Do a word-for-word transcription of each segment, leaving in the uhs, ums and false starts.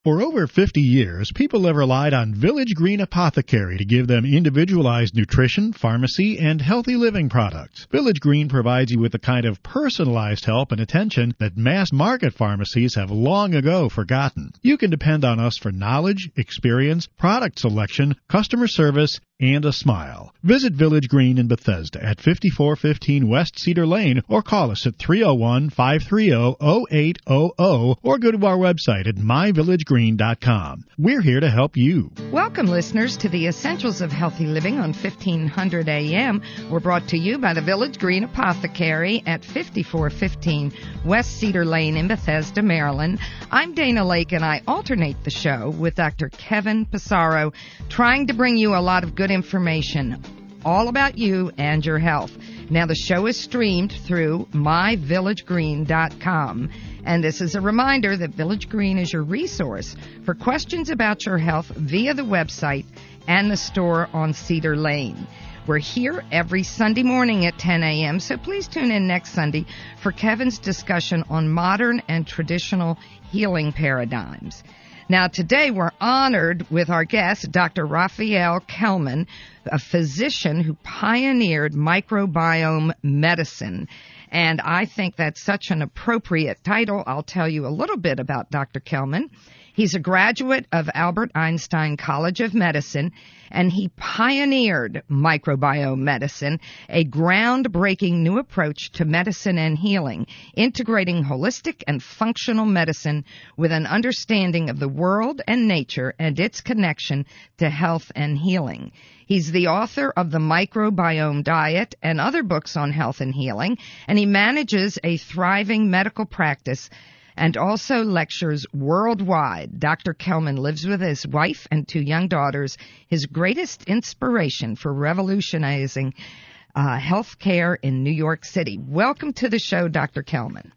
For over fifty years, people have relied on Village Green Apothecary to give them individualized nutrition, pharmacy, and healthy living products. Village Green provides you with the kind of personalized help and attention that mass market pharmacies have long ago forgotten. You can depend on us for knowledge, experience, product selection, customer service, and a smile. Visit Village Green in Bethesda at fifty-four fifteen West Cedar Lane or call us at three oh one, five three oh, oh eight hundred or go to our website at my village green dot com. We're here to help you. Welcome, listeners, to the Essentials of Healthy Living on fifteen hundred A M. We're brought to you by the Village Green Apothecary at fifty-four fifteen West Cedar Lane in Bethesda, Maryland. I'm Dana Lake, and I alternate the show with Doctor Kevin Passaro, trying to bring you a lot of good information all about you and your health. Now, the show is streamed through my village green dot com. And this is a reminder that Village Green is your resource for questions about your health via the website and the store on Cedar Lane. We're here every Sunday morning at ten A M, so please tune in next Sunday for Kevin's discussion on modern and traditional healing paradigms. Now, today we're honored with our guest, Doctor Raphael Kelman, a physician who pioneered microbiome medicine. And I think that's such an appropriate title. I'll tell you a little bit about Doctor Kelman. He's a graduate of Albert Einstein College of Medicine, and he pioneered microbiome medicine, a groundbreaking new approach to medicine and healing, integrating holistic and functional medicine with an understanding of the world and nature and its connection to health and healing. He's the author of The Microbiome Diet and other books on health and healing, and he manages a thriving medical practice and also lectures worldwide. Doctor Kelman lives with his wife and two young daughters, his greatest inspiration for revolutionizing uh, health care in New York City. Welcome to the show, Doctor Kelman.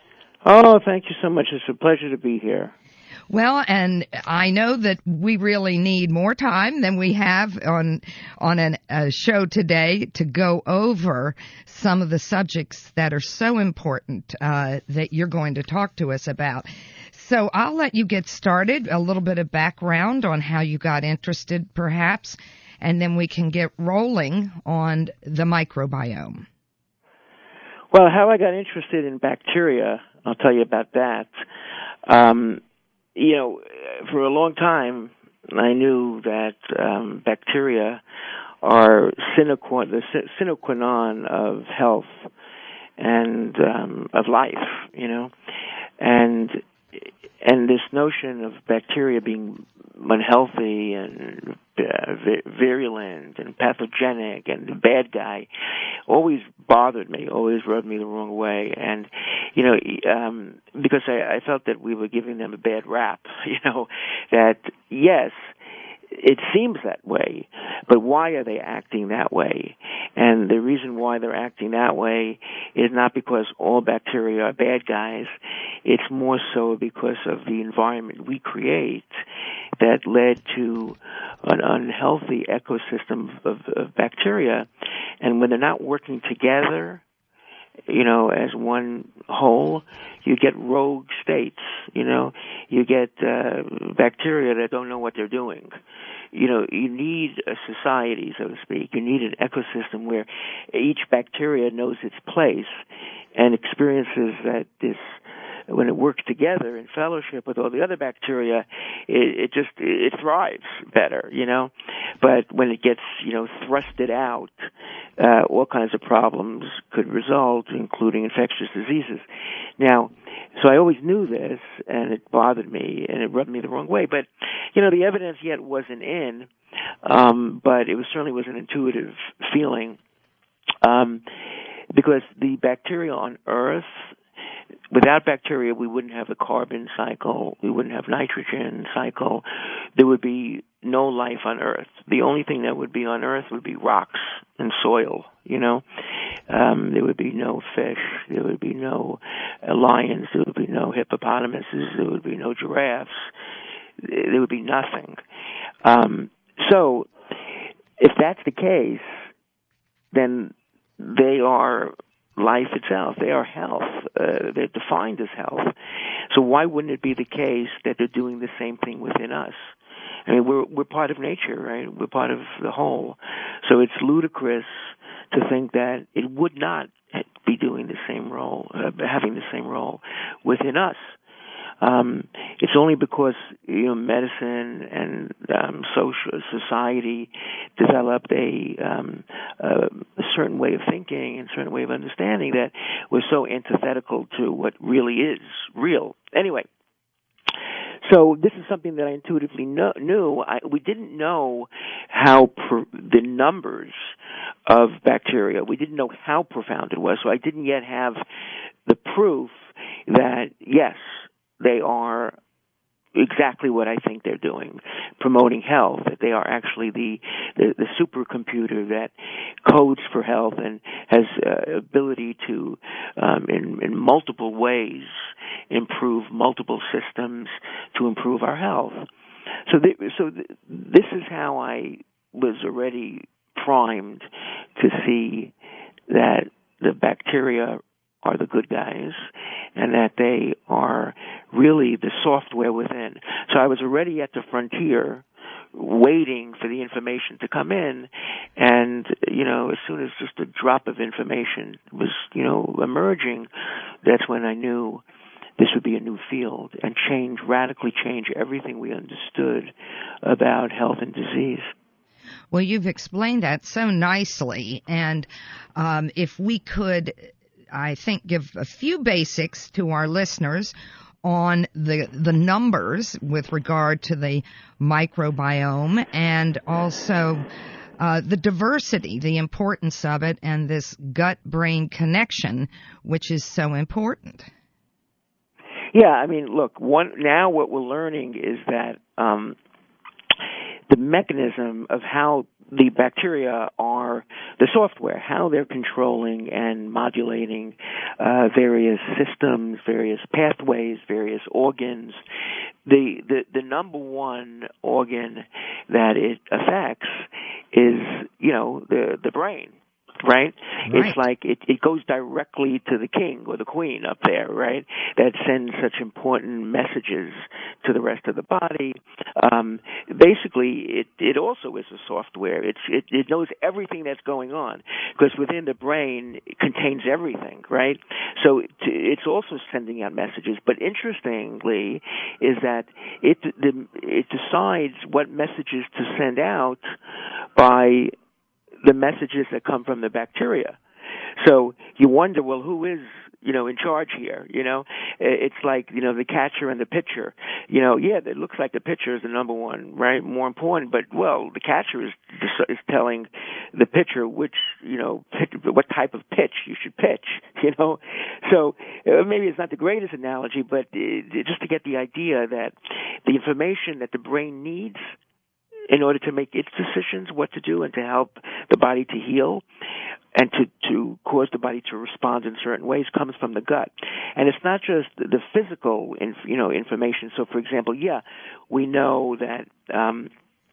Oh, thank you so much. It's a pleasure to be here. Well, and I know that we really need more time than we have on on an, a show today to go over some of the subjects that are so important uh, that you're going to talk to us about. So I'll let you get started, a little bit of background on how you got interested, perhaps, and then we can get rolling on the microbiome. Well, how I got interested in bacteria, I'll tell you about that. Um, You know, for a long time, I knew that um, bacteria are sine qua, the sine qua non of health and um, of life, you know, and and this notion of bacteria being unhealthy and uh, virulent and pathogenic and the bad guy always bothered me, always rubbed me the wrong way. And, you know, um, because I, I felt that we were giving them a bad rap, you know, that, yes, it seems that way, but why are they acting that way? And the reason why they're acting that way is not because all bacteria are bad guys. It's more so because of the environment we create that led to an unhealthy ecosystem of, of bacteria. And when they're not working together, you know, as one whole, you get rogue states, you know, you get uh, bacteria that don't know what they're doing. You know, you need a society, so to speak. You need an ecosystem where each bacteria knows its place and experiences that this, when it works together in fellowship with all the other bacteria, it, it just, it thrives better, you know. But when it gets, you know, thrusted out, uh, all kinds of problems could result, including infectious diseases. Now, so I always knew this, and it bothered me, and it rubbed me the wrong way. But, you know, the evidence yet wasn't in, um, but it was, certainly was an intuitive feeling, um, because the bacteria on Earth, without bacteria, we wouldn't have the carbon cycle. We wouldn't have nitrogen cycle. There would be no life on Earth. The only thing that would be on Earth would be rocks and soil, you know. Um, there would be no fish. There would be no uh, lions. There would be no hippopotamuses. There would be no giraffes. There would be nothing. Um, so if that's the case, then they are life itself. They are health. Uh, they're defined as health. So why wouldn't it be the case that they're doing the same thing within us? I mean, we're we're part of nature, right? We're part of the whole. So it's ludicrous to think that it would not be doing the same role, uh, having the same role within us. Um, it's only because, you know, medicine and um, social society developed a, um, uh, a certain way of thinking and a certain way of understanding that we're so antithetical to what really is real. Anyway, so this is something that I intuitively know, knew. I, we didn't know how per, the numbers of bacteria. We didn't know how profound it was, so I didn't yet have the proof that, yes, they are exactly what I think they're doing, promoting health, that they are actually the, the, the supercomputer that codes for health and has uh, ability to, um, in, in multiple ways, improve multiple systems to improve our health. So, th- so th- this is how I was already primed to see that the bacteria are the good guys, and that they are really the software within. So I was already at the frontier waiting for the information to come in, and, you know, as soon as just a drop of information was, you know, emerging, that's when I knew this would be a new field and change, radically change everything we understood about health and disease. Well, you've explained that so nicely, and um, if we could, I think, give a few basics to our listeners on the the numbers with regard to the microbiome and also uh, the diversity, the importance of it, and this gut-brain connection, which is so important. Yeah, I mean, look, one now what we're learning is that um, the mechanism of how the bacteria are the software, how they're controlling and modulating uh, various systems, various pathways, various organs. The, the the number one organ that it affects is, you know, the the brain. Right? Right. It's like it, it goes directly to the king or the queen up there, right? That sends such important messages to the rest of the body. Um, basically, it, it also is a software. It's, it, it knows everything that's going on because within the brain it contains everything, right? So it, it's also sending out messages. But interestingly, is that it the, it decides what messages to send out by the messages that come from the bacteria. So you wonder, well, who is, you know, in charge here? You know, it's like, you know, the catcher and the pitcher. You know, yeah, it looks like the pitcher is the number one, right? More important, but well, the catcher is is telling the pitcher which, you know, pitch, what type of pitch you should pitch. You know, so uh, maybe it's not the greatest analogy, but uh, just to get the idea that the information that the brain needs in order to make its decisions what to do and to help the body to heal and to, to cause the body to respond in certain ways comes from the gut. And it's not just the physical, inf, you know, information. So, for example, yeah, we know that um,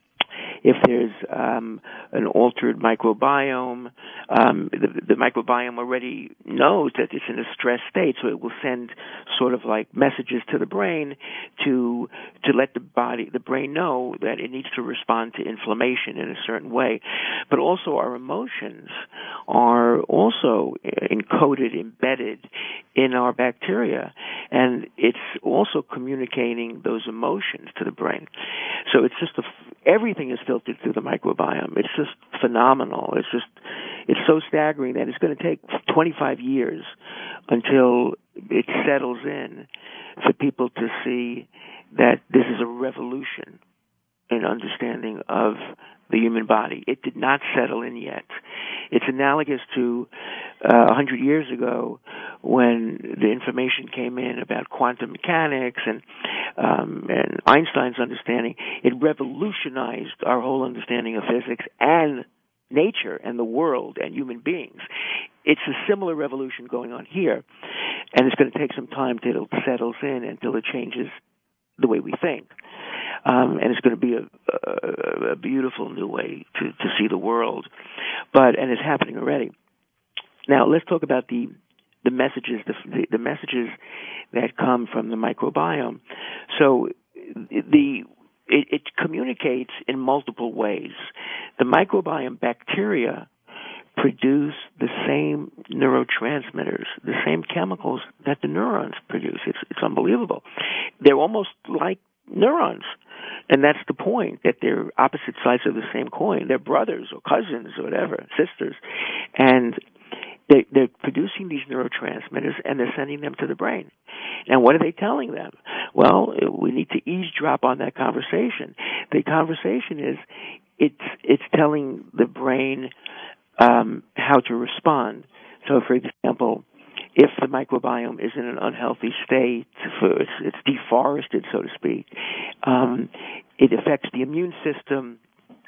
if there's um, an altered microbiome, um, the, the microbiome already knows that it's in a stress state, so it will send sort of like messages to the brain to to let the body, the brain know that it needs to respond to inflammation in a certain way. But also our emotions are also encoded, embedded in our bacteria, and it's also communicating those emotions to the brain. So it's just a, everything is filtered through the microbiome. It's just phenomenal. It's just, it's so staggering that it's going to take twenty-five years until it settles in for people to see that this is a revolution in understanding of the human body. It did not settle in yet. It's analogous to uh, one hundred years ago when the information came in about quantum mechanics and um, and Einstein's understanding. It revolutionized our whole understanding of physics and nature and the world and human beings. It's a similar revolution going on here, and it's going to take some time till it settles in until it changes the way we think. Um, and it's going to be a, a, a beautiful new way to, to see the world. But, and it's happening already. now let's talk about the the messages, the, the, the messages that come from the microbiome. So the it, it communicates in multiple ways. The microbiome bacteria produce the same neurotransmitters, the same chemicals that the neurons produce. It's, it's unbelievable. They're almost like neurons. And that's the point, that they're opposite sides of the same coin. They're brothers or cousins or whatever, sisters. And they, they're producing these neurotransmitters, and they're sending them to the brain. And what are they telling them? Well, we need to eavesdrop on that conversation. The conversation is, it's it's telling the brain um, how to respond. So, for example, if the microbiome is in an unhealthy state, for it's, it's deforested, so to speak, um, it affects the immune system,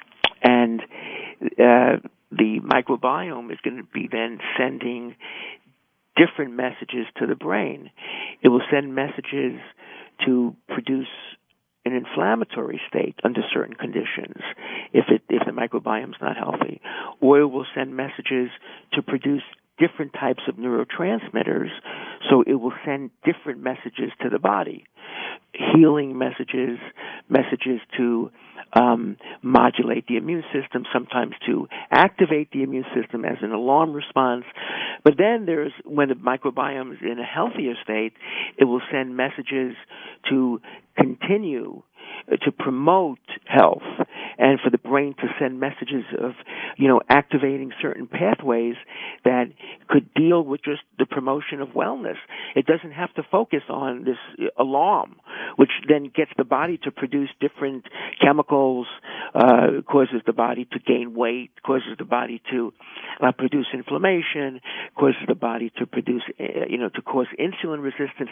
and uh, the microbiome is going to be then sending different messages to the brain. It will send messages to produce an inflammatory state under certain conditions if it if the microbiome is not healthy, or it will send messages to produce different types of neurotransmitters, so it will send different messages to the body, healing messages, messages to um, modulate the immune system, sometimes to activate the immune system as an alarm response. But then there's, when the microbiome is in a healthier state, it will send messages to continue to promote health, and for the brain to send messages of, you know, activating certain pathways that could deal with just the promotion of wellness. It doesn't have to focus on this alarm, which then gets the body to produce different chemicals, uh, causes the body to gain weight, causes the body to uh, produce inflammation, causes the body to produce, uh, you know, to cause insulin resistance,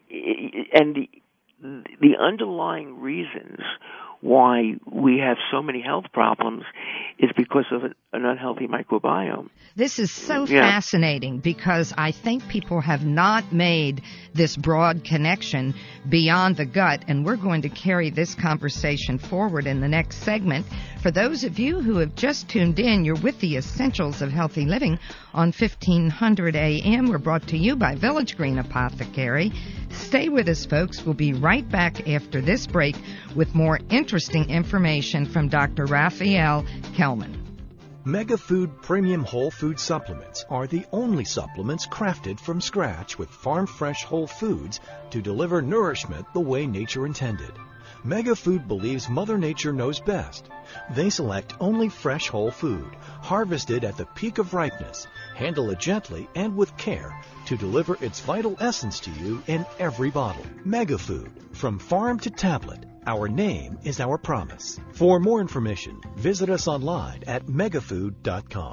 and the The underlying reasons why we have so many health problems is because of an unhealthy microbiome. This is so yeah. fascinating, because I think people have not made this broad connection beyond the gut, and we're going to carry this conversation forward in the next segment. For those of you who have just tuned in, you're with the Essentials of Healthy Living on fifteen hundred A M. We're brought to you by Village Green Apothecary. Stay with us, folks. We'll be right back after this break with more interesting information from Doctor Raphael Kelman. MegaFood Premium Whole Food Supplements are the only supplements crafted from scratch with farm-fresh whole foods to deliver nourishment the way nature intended. MegaFood believes Mother Nature knows best. They select only fresh whole food, harvested at the peak of ripeness, handle it gently and with care to deliver its vital essence to you in every bottle. MegaFood, from farm to tablet. Our name is our promise. For more information, visit us online at megafood dot com.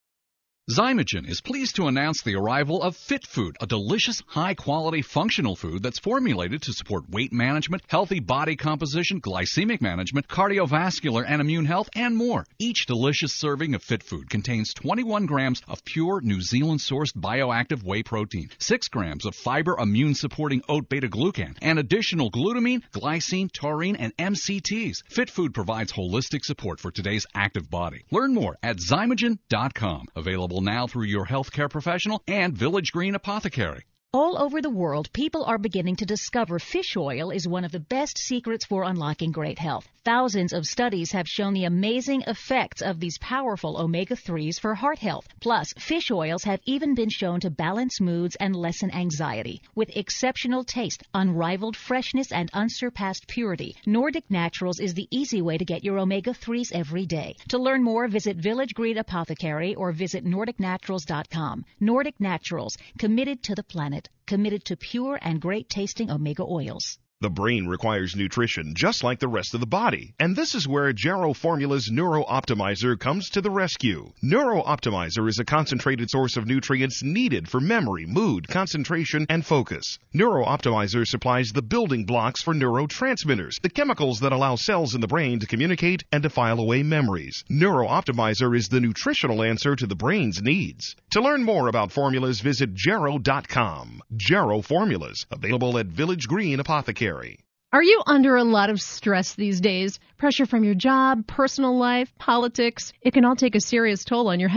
Zymogen is pleased to announce the arrival of Fit Food, a delicious, high-quality, functional food that's formulated to support weight management, healthy body composition, glycemic management, cardiovascular and immune health, and more. Each delicious serving of Fit Food contains twenty-one grams of pure New Zealand-sourced bioactive whey protein, six grams of fiber immune-supporting oat beta-glucan, and additional glutamine, glycine, taurine, and M C Ts. Fit Food provides holistic support for today's active body. Learn more at zymogen dot com. Available now through your healthcare professional and Village Green Apothecary. All over the world, people are beginning to discover fish oil is one of the best secrets for unlocking great health. Thousands of studies have shown the amazing effects of these powerful omega threes for heart health. Plus, fish oils have even been shown to balance moods and lessen anxiety. With exceptional taste, unrivaled freshness, and unsurpassed purity, Nordic Naturals is the easy way to get your omega threes every day. To learn more, visit Village Green Apothecary or visit nordic naturals dot com. Nordic Naturals, committed to the planet, committed to pure and great-tasting omega oils. The brain requires nutrition just like the rest of the body, and this is where Jarrow Formula's Neuro Optimizer comes to the rescue. Neuro Optimizer is a concentrated source of nutrients needed for memory, mood, concentration, and focus. Neuro Optimizer supplies the building blocks for neurotransmitters, the chemicals that allow cells in the brain to communicate and to file away memories. Neuro Optimizer is the nutritional answer to the brain's needs. To learn more about formulas, visit jarrow dot com. Jarrow Formulas, available at Village Green Apothecary. Are you under a lot of stress these days? Pressure from your job, personal life, politics? It can all take a serious toll on your health.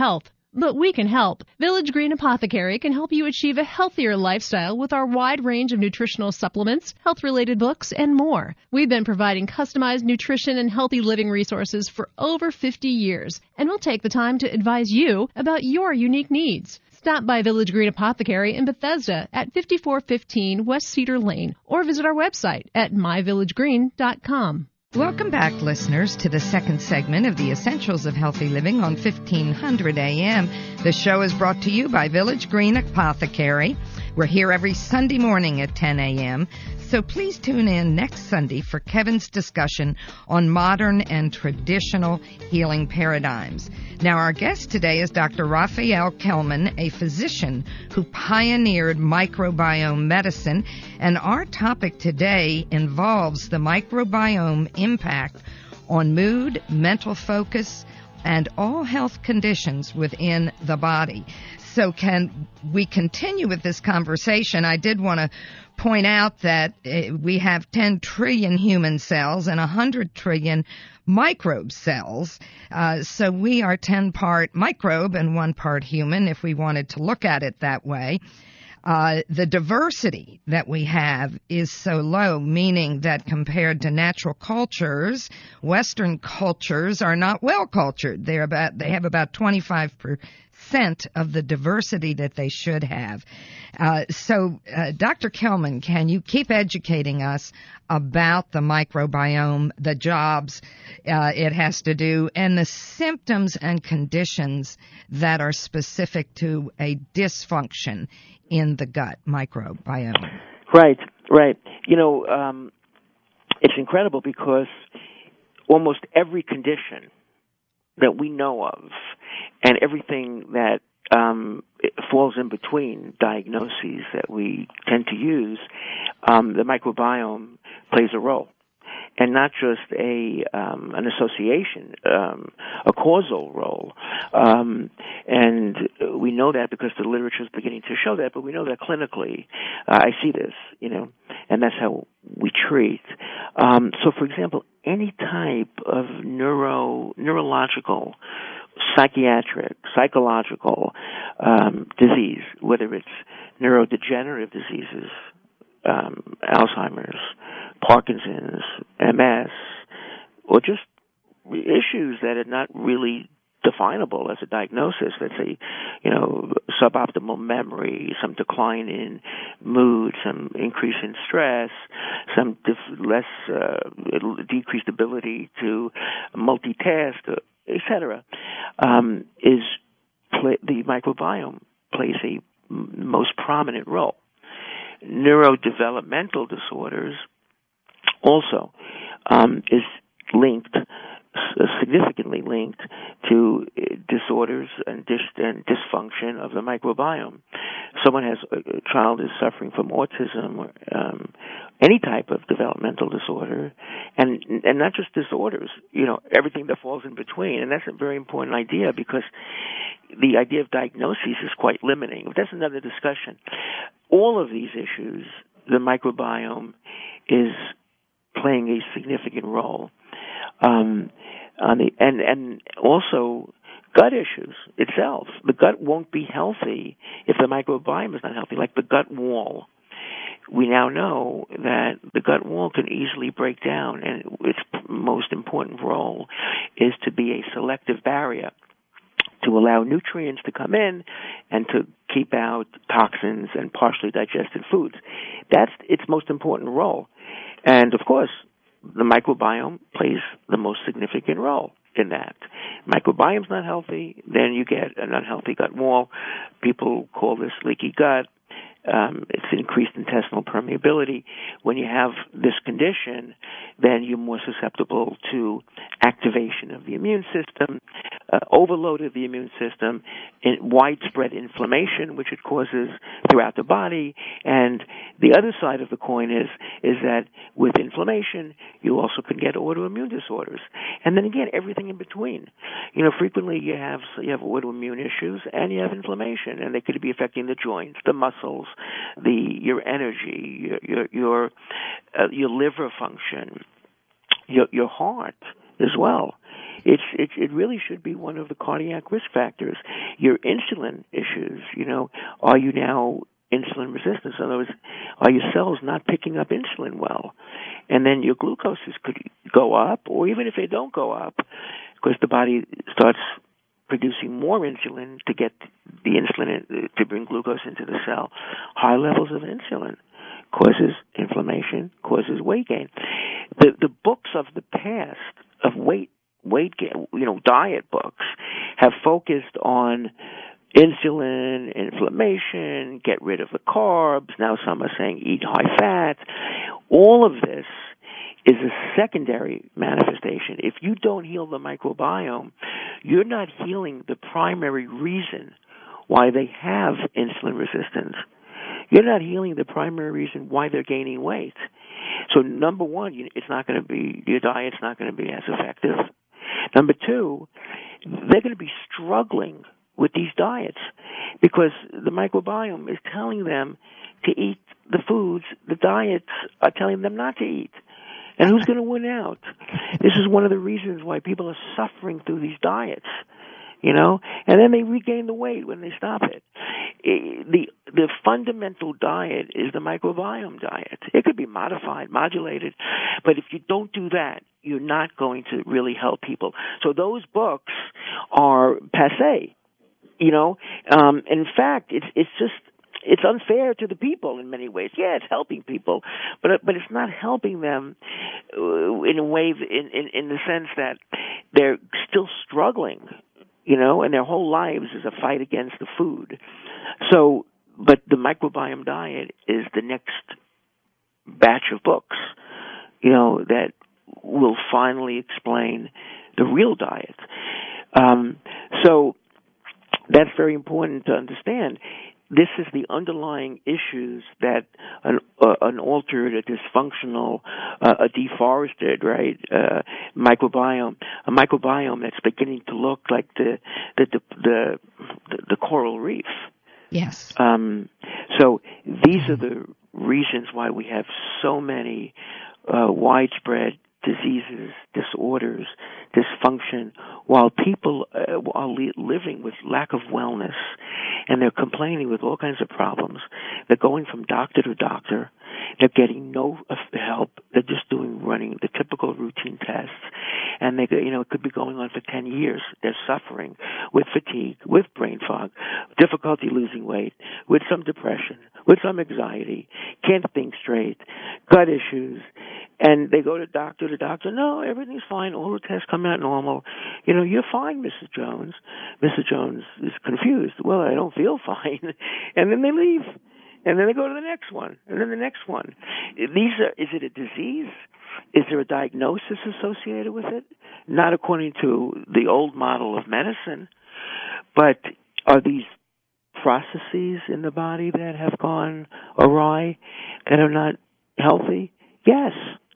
but we can help. Village Green Apothecary can help you achieve a healthier lifestyle with our wide range of nutritional supplements, health-related books, and more. We've been providing customized nutrition and healthy living resources for over fifty years, and we'll take the time to advise you about your unique needs. Stop by Village Green Apothecary in Bethesda at fifty-four fifteen West Cedar Lane or visit our website at my village green dot com. Welcome back, listeners, to the second segment of the Essentials of Healthy Living on fifteen hundred A M. The show is brought to you by Village Green Apothecary. We're here every Sunday morning at ten A M, so please tune in next Sunday for Kevin's discussion on modern and traditional healing paradigms. Now, our guest today is Doctor Raphael Kelman, a physician who pioneered microbiome medicine, and our topic today involves the microbiome impact on mood, mental focus, and all health conditions within the body. So can we continue with this conversation? I did want to point out that uh, we have ten trillion human cells and one hundred trillion microbe cells. Uh, so we are ten part microbe and one part human, if we wanted to look at it that way. Uh, the diversity that we have is so low, meaning that compared to natural cultures, Western cultures are not well cultured. They're about, they have about twenty-five percent of the diversity that they should have. Uh, so, uh, Doctor Kelman, can you keep educating us about the microbiome, the jobs uh, it has to do, and the symptoms and conditions that are specific to a dysfunction in the gut microbiome? Right, right. You know, um, it's incredible because almost every condition that we know of and everything that um, falls in between diagnoses that we tend to use, um, the microbiome plays a role. And not just a um, an association, um, a causal role. Um, and we know that because the literature is beginning to show that, but we know that clinically. Uh, I see this, you know, and that's how we treat. Um, so, for example, any type of neuro neurological, psychiatric, psychological um, disease, whether it's neurodegenerative diseases, um, Alzheimer's, Parkinson's, M S, or just issues that are not really definable as a diagnosis. Let's say, you know, suboptimal memory, some decline in mood, some increase in stress, some dif- less uh, decreased ability to multitask, et cetera. Um, is play, the microbiome plays a m- most prominent role. Neurodevelopmental disorders also um, is linked, uh, significantly linked to uh, disorders and, dis- and dysfunction of the microbiome. Someone has a, a child is suffering from autism or um, any type of developmental disorder, and and not just disorders, you know, everything that falls in between. And that's a very important idea because the idea of diagnosis is quite limiting. But that's another discussion. All of these issues, the microbiome is playing a significant role. Um, on the and and also gut issues itself. The gut won't be healthy if the microbiome is not healthy, like the gut wall. We now know that the gut wall can easily break down, and its most important role is to be a selective barrier to allow nutrients to come in and to keep out toxins and partially digested foods. That's its most important role. And, of course, the microbiome plays the most significant role in that. Microbiome's not healthy, then you get an unhealthy gut wall. People call this leaky gut. Um, it's increased intestinal permeability. When you have this condition, then you're more susceptible to activation of the immune system, uh, overload of the immune system, in widespread inflammation, which it causes throughout the body. And the other side of the coin is is that with inflammation, you also can get autoimmune disorders. And then again, everything in between. You know, frequently you have you have autoimmune issues and you have inflammation, and they could be affecting the joints, the muscles, the your energy, your your your, uh, your liver function, your your heart as well. it's, it's it really should be one of the cardiac risk factors. Your insulin issues, you know, are you now insulin resistance? In other words, are your cells not picking up insulin well? And then your glucoses could go up, or even if they don't go up, because the body starts producing more insulin to get the insulin in, to bring glucose into the cell. High levels of insulin causes inflammation, causes weight gain. The the books of the past of weight weight gain, you know, diet books have focused on insulin, inflammation, get rid of the carbs. Now some are saying eat high fat. All of this is a secondary manifestation. If you don't heal the microbiome, you're not healing the primary reason why they have insulin resistance. You're not healing the primary reason why they're gaining weight. So number one, it's not going to be, your diet's not going to be as effective. Number two, they're going to be struggling with these diets because the microbiome is telling them to eat the foods the diets are telling them not to eat. And who's going to win out? This is one of the reasons why people are suffering through these diets, you know, and then they regain the weight when they stop it. it the the fundamental diet is the microbiome diet. It could be modified, modulated, but if you don't do that, you're not going to really help people. So those books are passé, you know. Um, in fact, it's it's just it's unfair to the people in many ways. Yeah, it's helping people, but but it's not helping them uh, in a way in, in in the sense that they're still struggling, you know, and their whole lives is a fight against the food. So, but the microbiome diet is the next batch of books, you know, that will finally explain the real diet. Um, so that's very important to understand. This is the underlying issues that an, uh, an altered, a dysfunctional, uh, a deforested, right, uh, microbiome, a microbiome that's beginning to look like the the the the, the coral reef. Yes. Um, so these are the reasons why we have so many uh, widespread diseases, disorders, dysfunction, while people uh, are li- living with lack of wellness, and they're complaining with all kinds of problems. They're going from doctor to doctor. They're getting no help. They're just doing, running the typical routine tests, and they, you know, it could be going on for ten years. They're suffering with fatigue, with brain fog, difficulty losing weight, with some depression, with some anxiety, can't think straight, gut issues, and they go to doctor to doctor. No, everything's fine. All the tests come out normal. You know, you're fine, Missus Jones. Missus Jones is confused. Well, I don't feel fine, and then they leave. And then they go to the next one, and then the next one. These are, is it a disease? Is there a diagnosis associated with it? Not according to the old model of medicine, but are these processes in the body that have gone awry, that are not healthy? Yes.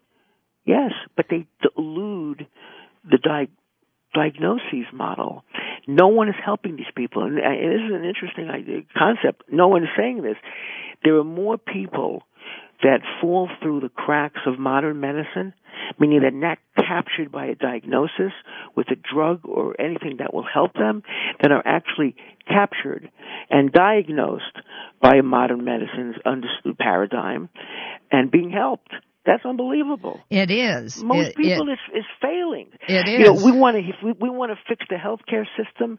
Yes, but they delude the di- diagnosis model. No one is helping these people. And this is an interesting concept. No one is saying this. There are more people that fall through the cracks of modern medicine, meaning they're not captured by a diagnosis with a drug or anything that will help them, that are actually captured and diagnosed by modern medicine's understood paradigm and being helped. That's unbelievable. It is. Most it, people it, is is failing. It is. You know, we want to if we, we want to fix the healthcare system.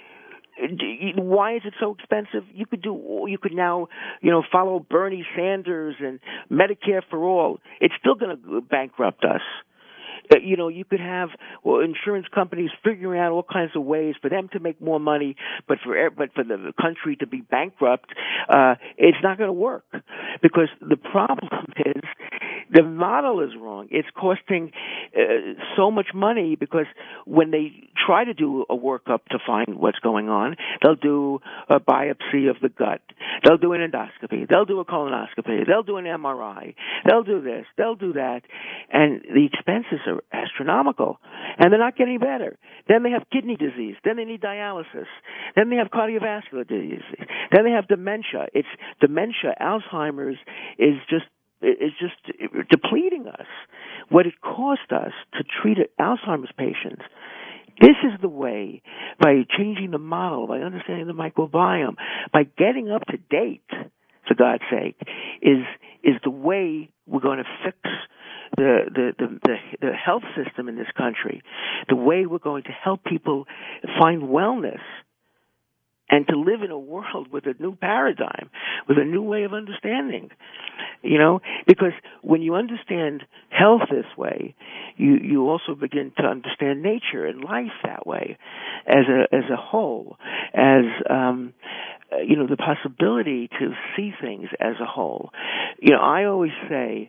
Why is it so expensive? You could do. You could now, you know, follow Bernie Sanders and Medicare for all. It's still going to bankrupt us. You know, you could have well, insurance companies figuring out all kinds of ways for them to make more money, but for but for the country to be bankrupt, uh, it's not going to work because the problem is the model is wrong. It's costing uh, so much money because when they try to do a workup to find what's going on, they'll do a biopsy of the gut, they'll do an endoscopy, they'll do a colonoscopy, they'll do an M R I, they'll do this, they'll do that, and the expenses are astronomical, and they're not getting better. Then they have kidney disease. Then they need dialysis. Then they have cardiovascular disease. Then they have dementia. It's dementia. Alzheimer's is just is just depleting us. What it cost us to treat Alzheimer's patients This is the way, by changing the model, by understanding the microbiome, by getting up to date, for God's sake, is is the way we're going to fix the the, the the the health system in this country, the way we're going to help people find wellness and to live in a world with a new paradigm, with a new way of understanding. You know, because when you understand health this way, you, you also begin to understand nature and life that way, as a as a whole, as um, you know, the possibility to see things as a whole. You know, I always say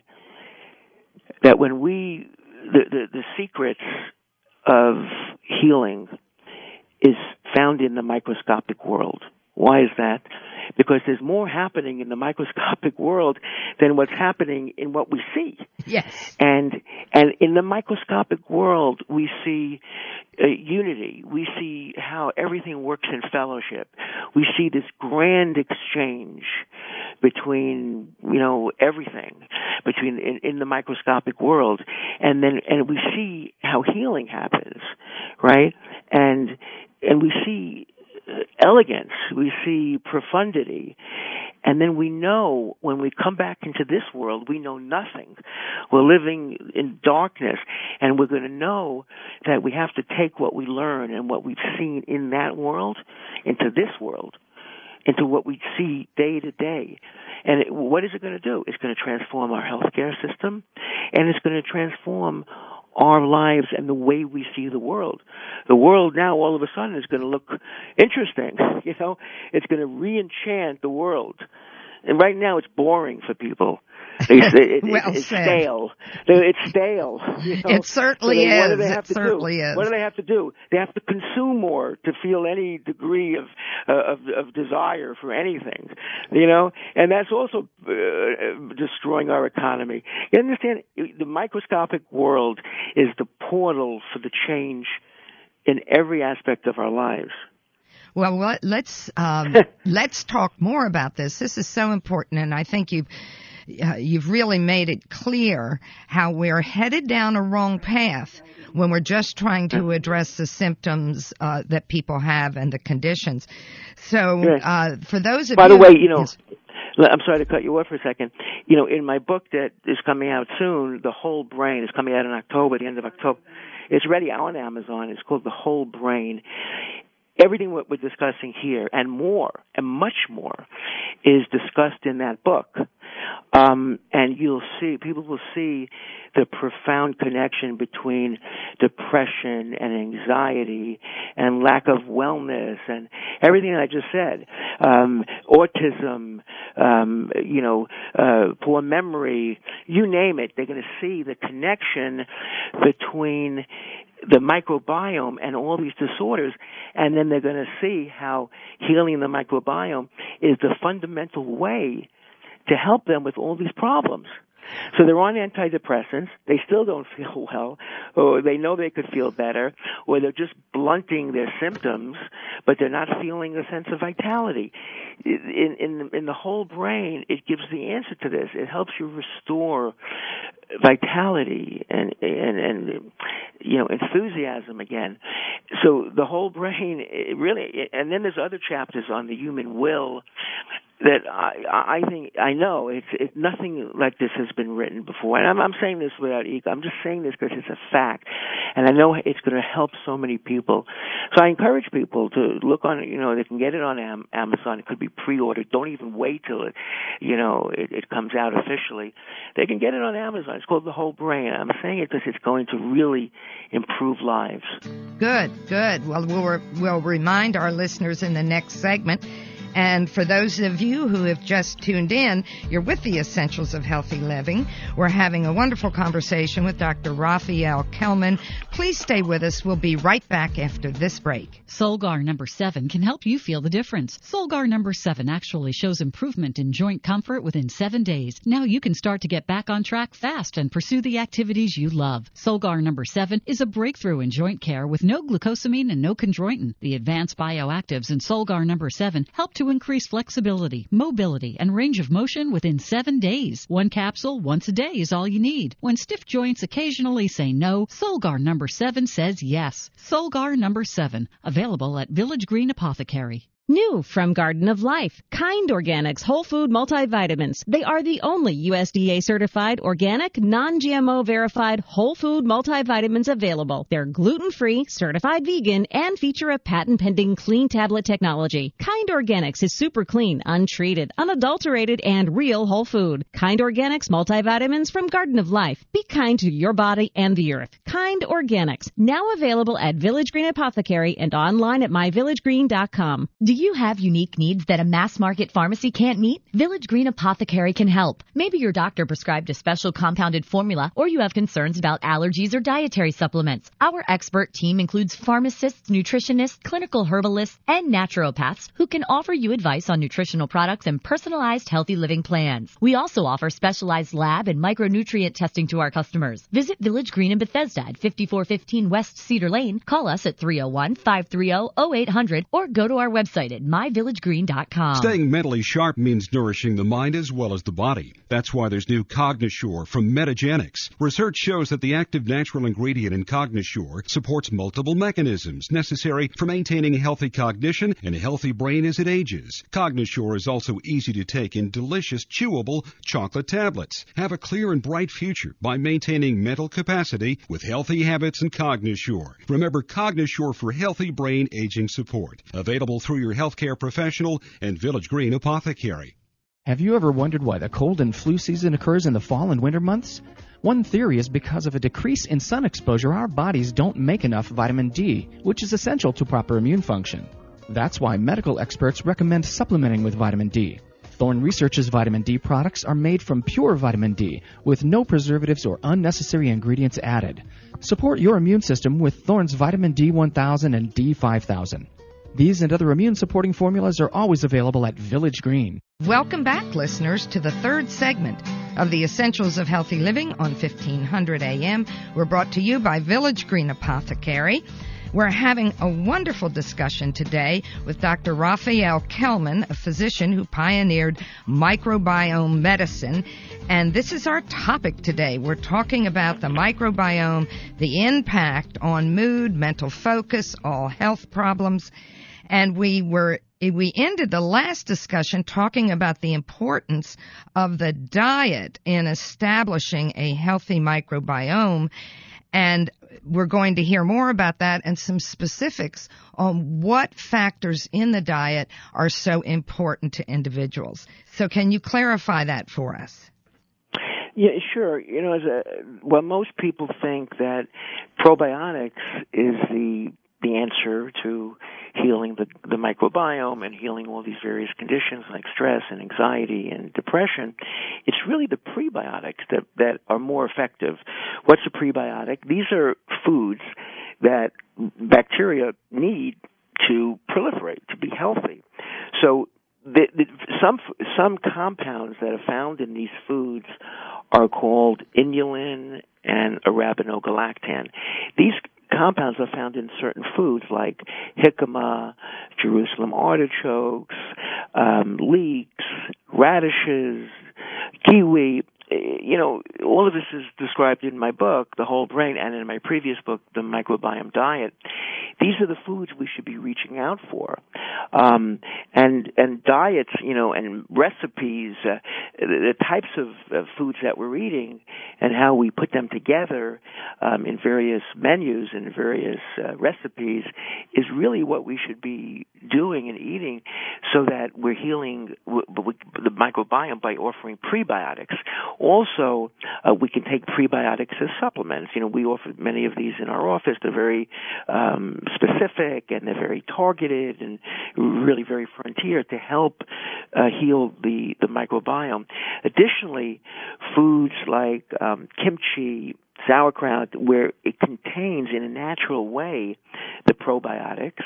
that when we the the, the secrets of healing is found in the microscopic world. Why is that? Because there's more happening in the microscopic world than what's happening in what we see. Yes. And and in the microscopic world, we see uh, unity. We see how everything works in fellowship. We see this grand exchange between, you know, everything, between in, in the microscopic world. And then and we see how healing happens, right? And and we see elegance, we see profundity, and then we know when we come back into this world, we know nothing. We're living in darkness, and we're going to know that we have to take what we learn and what we've seen in that world into this world, into what we see day to day. And it, what is it going to do? It's going to transform our healthcare system, and it's going to transform our lives and the way we see the world. The world now all of a sudden is going to look interesting. You know, it's going to re-enchant the world. And right now it's boring for people. It, it, well it's said. stale. It's stale. You know? It certainly so they, is. What do they have it to certainly do? is. What do they have to do? They have to consume more to feel any degree of uh, of, of desire for anything. You know, and that's also uh, destroying our economy. You understand? The microscopic world is the portal for the change in every aspect of our lives. Well, let's um, let's talk more about this. This is so important, and I think you've uh, you've really made it clear how we're headed down a wrong path when we're just trying to address the symptoms uh, that people have and the conditions. So, uh, for those of by you, the way, you know. Yes. I'm sorry to cut you off for a second. You know, in my book that is coming out soon, The Whole Brain, is coming out in October, the end of October. It's already on Amazon. It's called The Whole Brain. Everything what we're discussing here and more, and much more, is discussed in that book. Um, and you'll see, people will see the profound connection between depression and anxiety and lack of wellness and everything that I just said. Um, autism, um, you know, uh, poor memory, you name it. They're going to see the connection between the microbiome and all these disorders, and then they're going to see how healing the microbiome is the fundamental way to help them with all these problems. So they're on antidepressants, they still don't feel well, or they know they could feel better, or they're just blunting their symptoms, but they're not feeling a sense of vitality. In, in, in the whole brain, it gives the answer to this. It helps you restore vitality and, and, and you know, enthusiasm again. So the whole brain, it really, and then there's other chapters on the human will that I, I think, I know, it's, it, nothing like this has been written before. And I'm, I'm saying this without ego. I'm just saying this because it's a fact. And I know it's going to help so many people. So I encourage people to look on it, you know, they can get it on Am- Amazon. It could be pre-ordered. Don't even wait till it, you know, it, it comes out officially. They can get it on Amazon. It's called The Whole Brain. I'm saying it because it's going to really improve lives. Good, good. Well, we'll, re- we'll remind our listeners in the next segment. And for those of you who have just tuned in, you're with the Essentials of Healthy Living. We're having a wonderful conversation with Doctor Raphael Kellman. Please stay with us. We'll be right back after this break. Solgar number seven can help you feel the difference. Solgar number seven actually shows improvement in joint comfort within seven days. Now you can start to get back on track fast and pursue the activities you love. Solgar number seven is a breakthrough in joint care with no glucosamine and no chondroitin. The advanced bioactives in Solgar number seven help to increase flexibility, mobility, and range of motion within seven days. One capsule once a day is all you need. When stiff joints occasionally say no, Solgar number seven says yes. Solgar number seven, available at Village Green Apothecary. New from Garden of Life, Kind Organics Whole Food Multivitamins. They are the only U S D A-certified, organic, non-G M O verified whole food multivitamins available. They're gluten-free, certified vegan, and feature a patent-pending clean tablet technology. Kind Organics is super clean, untreated, unadulterated, and real whole food. Kind Organics multivitamins from Garden of Life. Be kind to your body and the earth. Kind Organics, now available at Village Green Apothecary and online at my village green dot com. Do you have unique needs that a mass market pharmacy can't meet? Village Green Apothecary can help. Maybe your doctor prescribed a special compounded formula, or you have concerns about allergies or dietary supplements. Our expert team includes pharmacists, nutritionists, clinical herbalists, and naturopaths who can offer you advice on nutritional products and personalized healthy living plans. We also offer specialized lab and micronutrient testing to our customers. Visit Village Green in Bethesda at fifty-four fifteen West Cedar Lane. Call us at three oh one, five three oh, oh eight hundred or go to our website at my village green dot com. Staying mentally sharp means nourishing the mind as well as the body. That's why there's new Cognisure from Metagenics. Research shows that the active natural ingredient in Cognisure supports multiple mechanisms necessary for maintaining healthy cognition and a healthy brain as it ages. Cognisure is also easy to take in delicious, chewable chocolate tablets. Have a clear and bright future by maintaining mental capacity with healthy habits and Cognisure. Remember, Cognisure for healthy brain aging support. Available through your healthcare professional and Village Green Apothecary. Have you ever wondered why the cold and flu season occurs in the fall and winter months? One theory is because of a decrease in sun exposure, our bodies don't make enough vitamin D, which is essential to proper immune function. That's why medical experts recommend supplementing with vitamin D. Thorne Research's vitamin D products are made from pure vitamin D, with no preservatives or unnecessary ingredients added. Support your immune system with Thorne's vitamin D one thousand and D five thousand. These and other immune-supporting formulas are always available at Village Green. Welcome back, listeners, to the third segment of the Essentials of Healthy Living on fifteen hundred A M. We're brought to you by Village Green Apothecary. We're having a wonderful discussion today with Doctor Raphael Kelman, a physician who pioneered microbiome medicine. And this is our topic today. We're talking about the microbiome, the impact on mood, mental focus, all health problems. And we were we ended the last discussion talking about the importance of the diet in establishing a healthy microbiome. And we're going to hear more about that and some specifics on what factors in the diet are so important to individuals. So can you clarify that for us? Yeah, sure. You know, as a, well, most people think that probiotics is the the answer to healing the, the microbiome and healing all these various conditions like stress and anxiety and depression. It's really the prebiotics that, that are more effective. What's a prebiotic? These are foods that bacteria need to proliferate, to be healthy. So the, the, some some compounds that are found in these foods are called inulin and arabinogalactan. These compounds are found in certain foods like jicama, Jerusalem artichokes, um, leeks, radishes, kiwi. You know, all of this is described in my book, The Whole Brain, and in my previous book, The Microbiome Diet. These are the foods we should be reaching out for. Um, and and diets, you know, and recipes, uh, the, the types of uh, foods that we're eating and how we put them together um, in various menus and various uh, recipes is really what we should be doing and eating so that we're healing w- w- the microbiome by offering prebiotics. Also, uh, we can take prebiotics as supplements. You know, we offer many of these in our office. They're very um, specific and they're very targeted and really very frontier to help uh, heal the, the microbiome. Additionally, foods like um, kimchi, sauerkraut, where it contains in a natural way the probiotics,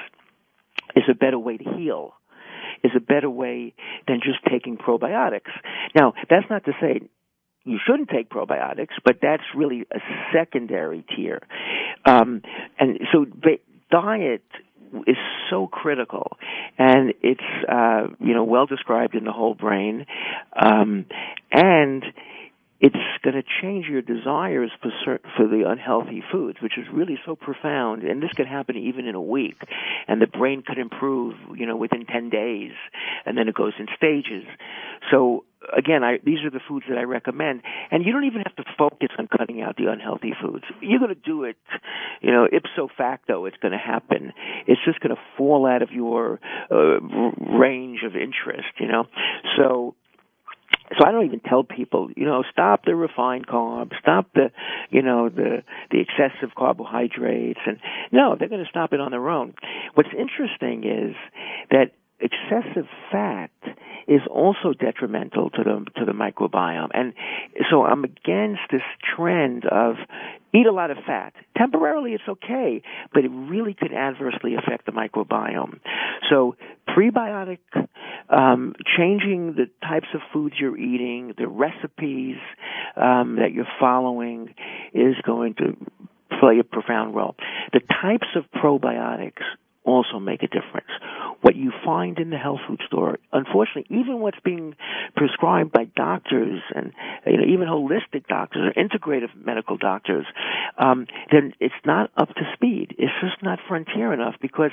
is a better way to heal, is a better way than just taking probiotics. Now, that's not to say you shouldn't take probiotics, but that's really a secondary tier. Um, and so ba- diet is so critical, and it's uh, you know well described in The Whole Brain, um, and it's going to change your desires for certain, for the unhealthy foods, which is really so profound. And this could happen even in a week, and the brain could improve, you know, within ten days, and then it goes in stages. So again, I, these are the foods that I recommend, and you don't even have to focus on cutting out the unhealthy foods. You're going to do it, you know, ipso facto. It's going to happen. It's just going to fall out of your uh, range of interest, you know. So. So I don't even tell people, you know, stop the refined carbs, stop the, you know, the the excessive carbohydrates, and no, they're going to stop it on their own. What's interesting is that excessive fat is also detrimental to the to the microbiome, and so I'm against this trend of eat a lot of fat. Temporarily, it's okay, but it really could adversely affect the microbiome. So prebiotic, um, changing the types of foods you're eating, the recipes um, that you're following is going to play a profound role. The types of probiotics also make a difference. What you find in the health food store, unfortunately, even what's being prescribed by doctors and you know, even holistic doctors or integrative medical doctors, um, then it's not up to speed. It's just not frontier enough, because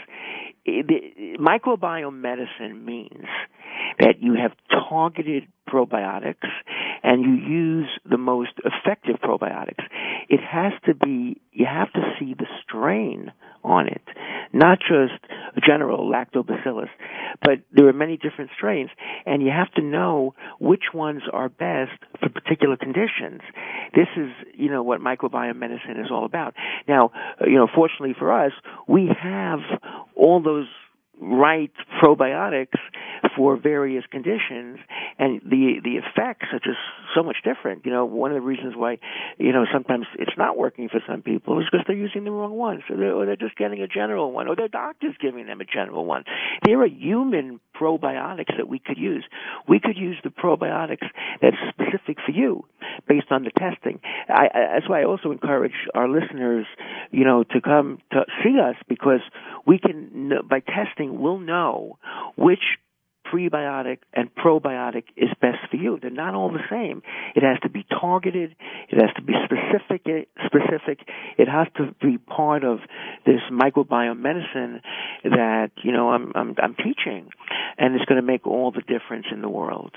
the microbiome medicine means that you have targeted probiotics and you use the most effective probiotics. It has to be, you have to see the strain on it, not just general lactobacillus, but there are many different strains, and you have to know which ones are best for particular conditions. This is, you know, what microbiome medicine is all about. Now, you know, fortunately for us, we have all those right probiotics for various conditions, and the the effects are just so much different. You know, one of the reasons why, you know, sometimes it's not working for some people is because they're using the wrong one, so they're, or they're just getting a general one, or their doctor's giving them a general one. There are human probiotics that we could use. We could use the probiotics that's specific for you based on the testing. I, I, that's why I also encourage our listeners, you know, to come to see us, because we can, by testing, we'll know which prebiotic and probiotic is best for you. They're not all the same. It has to be targeted. It has to be specific. Specific. It has to be part of this microbiome medicine that, you know, I'm I'm, I'm teaching, and it's going to make all the difference in the world.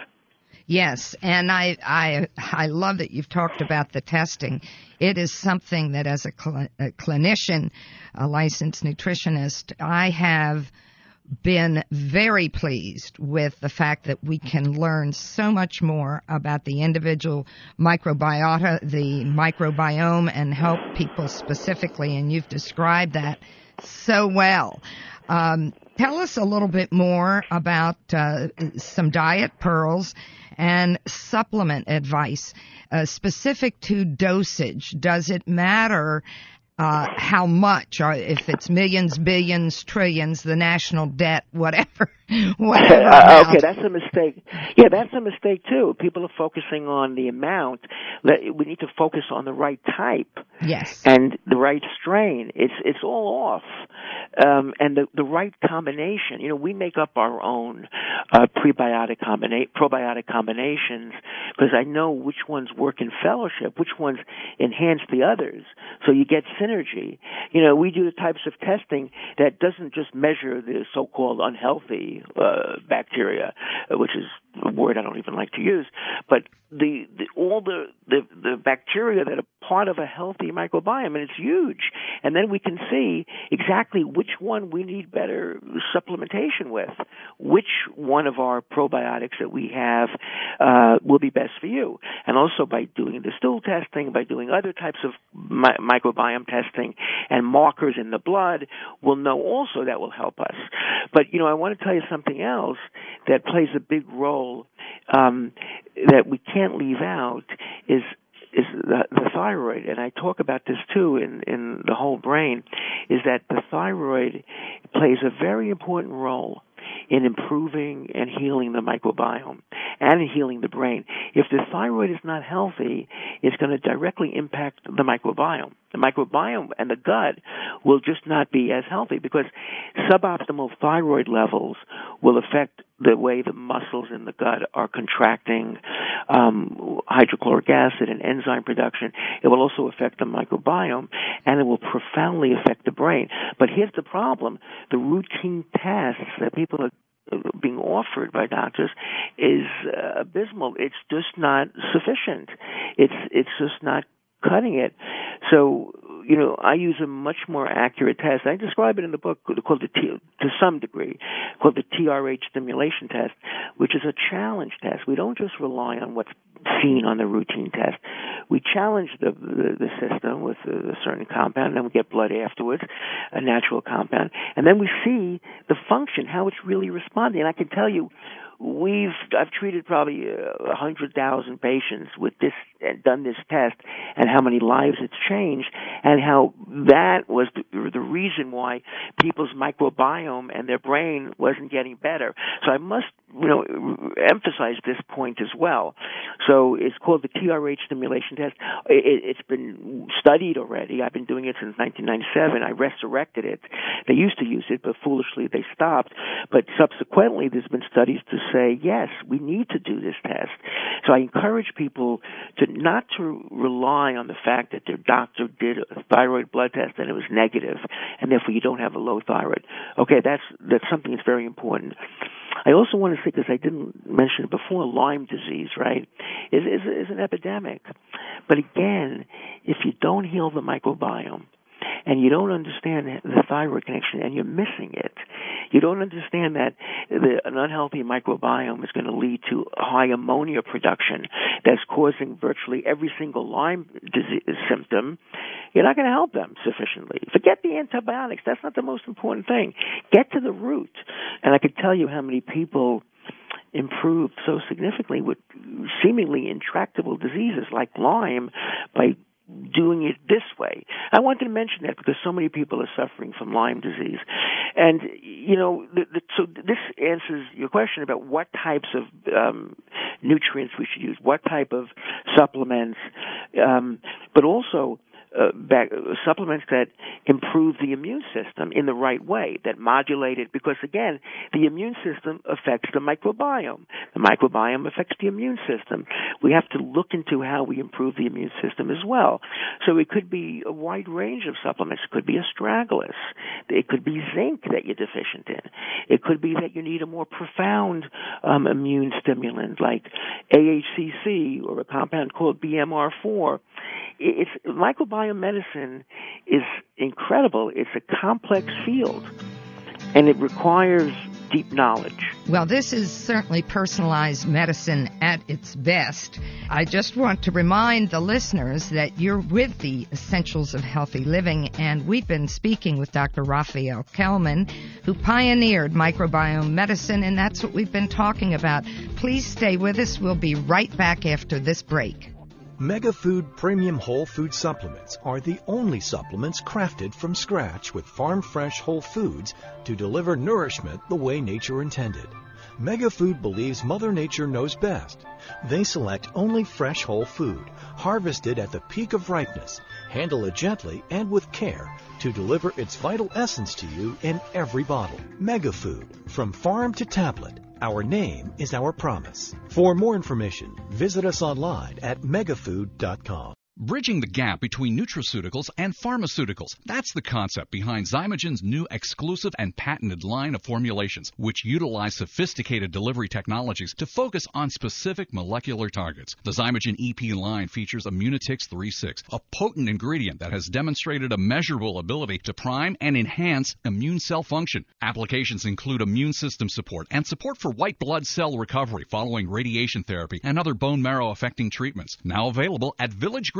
Yes, and I I I love that you've talked about the testing. It is something that, as a, cl- a clinician, a licensed nutritionist, I have been very pleased with the fact that we can learn so much more about the individual microbiota, the microbiome, and help people specifically, and you've described that so well. Um, tell us a little bit more about uh, some diet pearls and supplement advice uh, specific to dosage. Does it matter Uh, how much, or if it's millions, billions, trillions, the national debt, whatever, whatever uh, okay, that's a mistake. Yeah, that's a mistake too. People are focusing on the amount. We need to focus on the right type. Yes. And the right strain. It's it's all off. Um, and the the right combination. You know, we make up our own uh, prebiotic combina- probiotic combinations, because I know which ones work in fellowship, which ones enhance the others. So you get synergy. You know, we do the types of testing that doesn't just measure the so-called unhealthy uh, bacteria, which is a word I don't even like to use, but the, the all the, the the bacteria that are part of a healthy microbiome, and it's huge. And then we can see exactly which one we need better supplementation with, which one of our probiotics that we have uh, will be best for you. And also by doing the stool testing, by doing other types of mi- microbiome testing and markers in the blood, we'll know also that will help us. But, you know, I want to tell you something else that plays a big role um, that we can't leave out is is the, the thyroid, and I talk about this too in, in the whole whole brain is that the thyroid plays a very important role in improving and healing the microbiome and in healing the brain. If the thyroid is not healthy, it's going to directly impact the microbiome. The microbiome and the gut will just not be as healthy because suboptimal thyroid levels will affect the way the muscles in the gut are contracting um, hydrochloric acid and enzyme production. It will also affect the microbiome, and it will profoundly affect the brain. But here's the problem. The routine tests that people are being offered by doctors is uh, abysmal. It's just not sufficient. It's it's just not cutting it. So, you know, I use a much more accurate test. I describe it in the book called the T, to some degree, called the T R H stimulation test, which is a challenge test. We don't just rely on what's seen on the routine test. We challenge the the, the system with a, a certain compound, and then we get blood afterwards, a natural compound, and then we see the function, how it's really responding. And I can tell you, We've I've treated probably a hundred thousand patients with this and done this test, and how many lives it's changed, and how that was the, the reason why people's microbiome and their brain wasn't getting better. So I must, you know, emphasize this point as well. So it's called the T R H stimulation test. It, it's been studied already. I've been doing it since nineteen ninety-seven. I resurrected it. They used to use it, but foolishly they stopped. But subsequently, there's been studies to say, yes, we need to do this test. So I encourage people to not to rely on the fact that their doctor did a thyroid blood test and it was negative, and therefore you don't have a low thyroid. Okay, that's that's something that's very important. I also want to say, because I didn't mention it before, Lyme disease, right, is, is, is an epidemic. But again, if you don't heal the microbiome, and you don't understand the thyroid connection, and you're missing it, you don't understand that the, an unhealthy microbiome is going to lead to high ammonia production that's causing virtually every single Lyme disease symptom, you're not going to help them sufficiently. Forget the antibiotics. That's not the most important thing. Get to the root. And I could tell you how many people improved so significantly with seemingly intractable diseases like Lyme by doing it this way. I wanted to mention that because so many people are suffering from Lyme disease. And, you know, the, the, so this answers your question about what types of um, nutrients we should use, what type of supplements, um, but also Uh, back, uh, supplements that improve the immune system in the right way, that modulate it, because again, the immune system affects the microbiome. The microbiome affects the immune system. We have to look into how we improve the immune system as well. So it could be a wide range of supplements. It could be astragalus. It could be zinc that you're deficient in. It could be that you need a more profound um, immune stimulant like A H C C or a compound called B M R four. It's microbiome medicine is incredible. It's a complex field, and it requires deep knowledge. Well, this is certainly personalized medicine at its best. I just want to remind the listeners that you're with the Essentials of Healthy Living, and we've been speaking with Doctor Raphael Kellman, who pioneered microbiome medicine, and that's what we've been talking about. Please stay with us. We'll be right back after this break. Megafood Premium Whole Food Supplements are the only supplements crafted from scratch with farm-fresh whole foods to deliver nourishment the way nature intended. Megafood believes Mother Nature knows best. They select only fresh whole food, harvested at the peak of ripeness, handle it gently and with care to deliver its vital essence to you in every bottle. Megafood, from farm to tablet. Our name is our promise. For more information, visit us online at megafood dot com. Bridging the gap between nutraceuticals and pharmaceuticals. That's the concept behind Zymogen's new exclusive and patented line of formulations, which utilize sophisticated delivery technologies to focus on specific molecular targets. The Zymogen E P line features Immunitix three six, a potent ingredient that has demonstrated a measurable ability to prime and enhance immune cell function. Applications include immune system support and support for white blood cell recovery following radiation therapy and other bone marrow affecting treatments. Now available at Village Green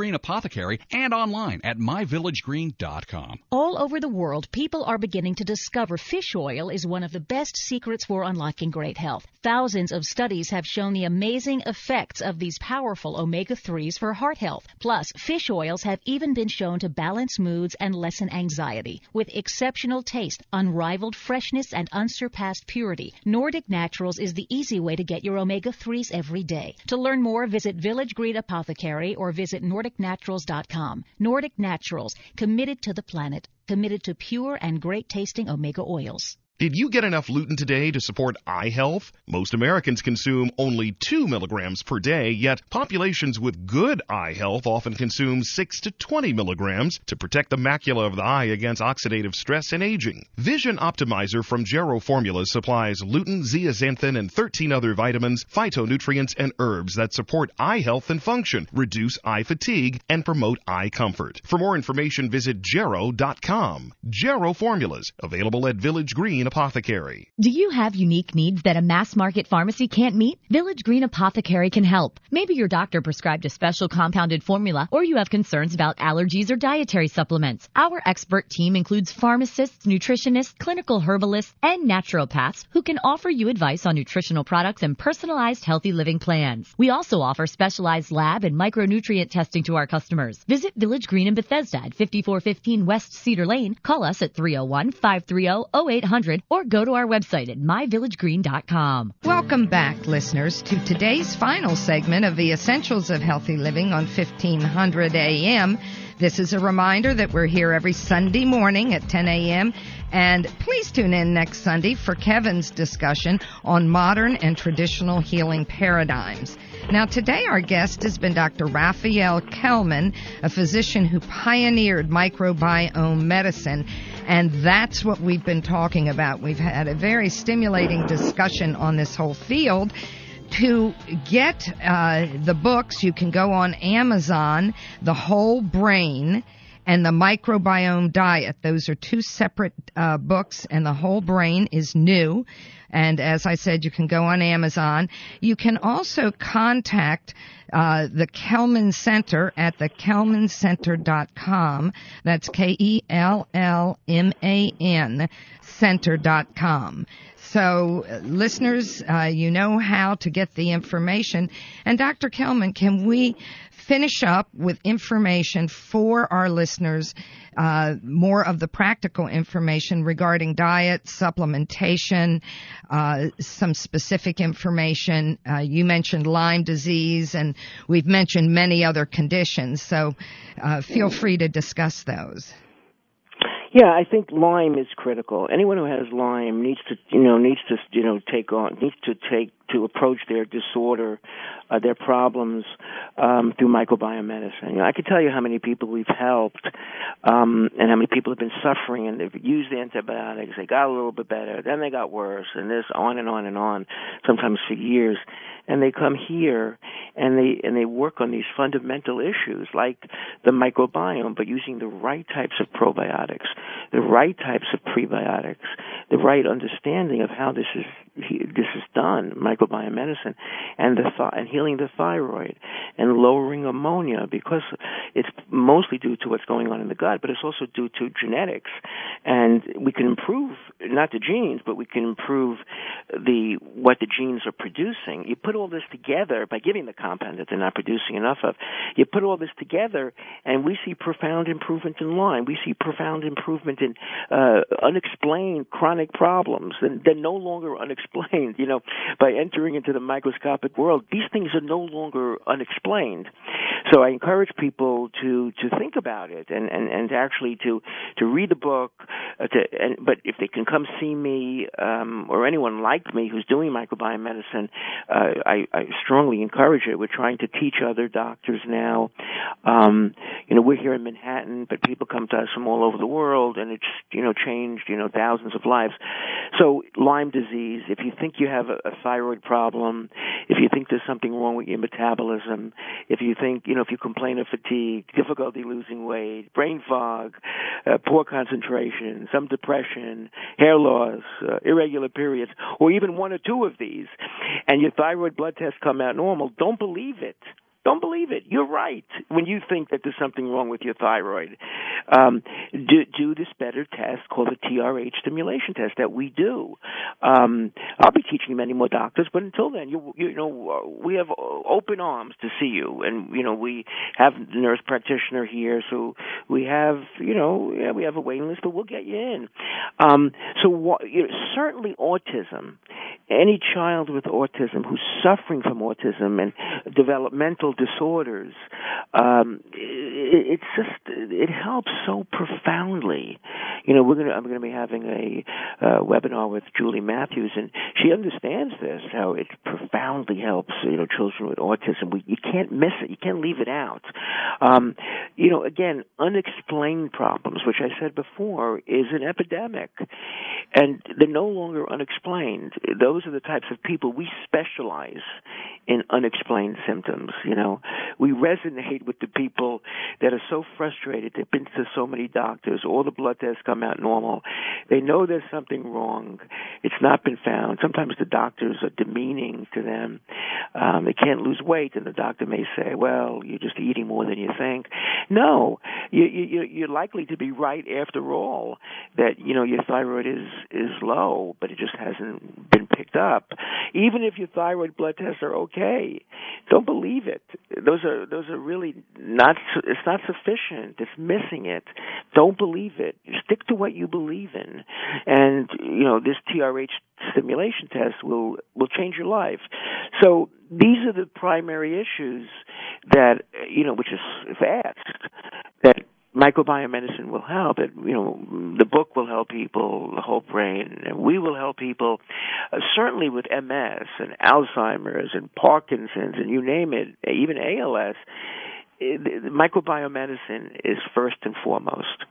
Green Apothecary and online at my village green dot com. All over the world, people are beginning to discover fish oil is one of the best secrets for unlocking great health. Thousands of studies have shown the amazing effects of these powerful omega threes for heart health. Plus, fish oils have even been shown to balance moods and lessen anxiety. With exceptional taste, unrivaled freshness, and unsurpassed purity, Nordic Naturals is the easy way to get your omega threes every day. To learn more, visit Village Green Apothecary or visit nordic naturals dot com. Nordic Naturals, committed to the planet, committed to pure and great-tasting omega oils. Did you get enough lutein today to support eye health? Most Americans consume only two milligrams per day, yet populations with good eye health often consume six to twenty milligrams to protect the macula of the eye against oxidative stress and aging. Vision Optimizer from Gero Formulas supplies lutein, zeaxanthin, and thirteen other vitamins, phytonutrients, and herbs that support eye health and function, reduce eye fatigue, and promote eye comfort. For more information, visit gero dot com. Gero Formulas, available at Village Green Apothecary. Do you have unique needs that a mass market pharmacy can't meet? Village Green Apothecary can help. Maybe your doctor prescribed a special compounded formula, or you have concerns about allergies or dietary supplements. Our expert team includes pharmacists, nutritionists, clinical herbalists, and naturopaths who can offer you advice on nutritional products and personalized healthy living plans. We also offer specialized lab and micronutrient testing to our customers. Visit Village Green in Bethesda at fifty-four fifteen West Cedar Lane. Call us at three oh one, five three oh, oh eight hundred or go to our website at my village green dot com. Welcome back, listeners, to today's final segment of the Essentials of Healthy Living on fifteen hundred A M. This is a reminder that we're here every Sunday morning at ten A M, and please tune in next Sunday for Kevin's discussion on modern and traditional healing paradigms. Now, today our guest has been Doctor Raphael Kelman, a physician who pioneered microbiome medicine, and that's what we've been talking about. We've had a very stimulating discussion on this whole field. To get uh, the books, you can go on Amazon, The Whole Brain and The Microbiome Diet. Those are two separate uh, books, and The Whole Brain is new. And as I said, you can go on Amazon. You can also contact uh, the Kelman Center at the kelman center dot com. That's K E L L M A N center dot com. So, uh, listeners, uh, you know how to get the information. And Doctor Kelman, can we finish up with information for our listeners, uh, more of the practical information regarding diet, supplementation, uh, some specific information? Uh, you mentioned Lyme disease, and we've mentioned many other conditions, so uh, feel free to discuss those. Yeah, I think Lyme is critical. Anyone who has Lyme needs to, you know, needs to, you know, take on, needs to take, to approach their disorder, uh, their problems, um, through microbiome medicine. You know, I can tell you how many people we've helped, um, and how many people have been suffering, and they've used antibiotics, they got a little bit better, then they got worse, and this on and on and on, sometimes for years. And they come here and they and they work on these fundamental issues like the microbiome, but using the right types of probiotics, the right types of prebiotics, the right understanding of how this is this is done, microbiome medicine, and the th- and healing the thyroid and lowering ammonia, because it's mostly due to what's going on in the gut, but it's also due to genetics. And we can improve not the genes, but we can improve the what the genes are producing. You put all this together by giving the compound that they're not producing enough of. You put all this together, and we see profound improvement in Lyme. We see profound improvement in uh, unexplained chronic problems, and they're no longer unexplained. You know, by entering into the microscopic world, these things are no longer unexplained. So I encourage people to to think about it and and and actually to to read the book. Uh, to and but if they can come see me um, or anyone like me who's doing microbiome medicine, uh, I, I strongly encourage it. We're trying to teach other doctors now. Um, you know, we're here in Manhattan, but people come to us from all over the world, and it's, you know, changed, you know, thousands of lives. So Lyme disease, if you think you have a, a thyroid problem, if you think there's something wrong with your metabolism, if you think, you know, if you complain of fatigue, difficulty losing weight, brain fog, uh, poor concentration, some depression, hair loss, uh, irregular periods, or even one or two of these, and your thyroid blood tests come out normal, don't believe it. Don't believe it. You're right when you think that there's something wrong with your thyroid. Um, do, do this better test called the T R H stimulation test that we do. Um, I'll be teaching many more doctors, but until then, you, you know, we have open arms to see you, and you know, we have the nurse practitioner here, so we have, you know, yeah, we have a waiting list, but we'll get you in. Um, so you know, certainly autism. Any child with autism who's suffering from autism and developmental disorders, um, it, it's just it helps so profoundly. You know, we're gonna I'm gonna be having a uh, webinar with Julie Matthews, and she understands this, how it profoundly helps, you know, children with autism. We, you can't miss it. You can't leave it out. Um, you know, again, unexplained problems, which I said before, is an epidemic, and they're no longer unexplained. Those are the types of people we specialize in unexplained symptoms. You know, we resonate with the people that are so frustrated. They've been to so many doctors. All the blood tests come out normal. They know there's something wrong. It's not been found. Sometimes the doctors are demeaning to them. Um, they can't lose weight, and the doctor may say, well, you're just eating more than you think. No, you, you, you're likely to be right after all, that, you know, your thyroid is, is low, but it just hasn't been picked up. Even if your thyroid blood tests are okay, don't believe it. Those are those are really not, it's not sufficient. It's missing it. Don't believe it. Stick to what you believe in. And, you know, this T R H stimulation test will, will change your life. So these are the primary issues that, you know, which is fast, that microbiome medicine will help. It, you know, the book will help people, the whole brain, and we will help people, uh, certainly with M S and Alzheimer's and Parkinson's and you name it, even A L S. It, the microbiome medicine is first and foremost.